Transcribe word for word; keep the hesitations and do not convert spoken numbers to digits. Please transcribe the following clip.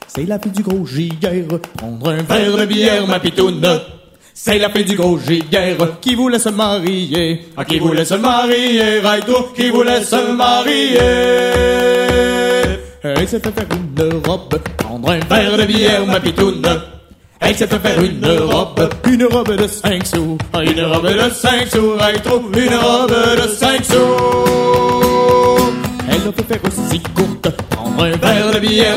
C'est la fille du gros giguère, prendre un verre de bière, ma pitoune. C'est la fille du gros giguère qui voulait se marier. Ah, qui voulait se marier, Raito, qui voulait se marier. Elle s'est fait faire une robe, prendre un verre de bière, ma pitoune. Elle s'est fait faire une robe, une robe de cinq sous. Ah, une robe de cinq sous, Raito, une robe de cinq sous. Elle a fait faire aussi courte, prendre un verre de bière.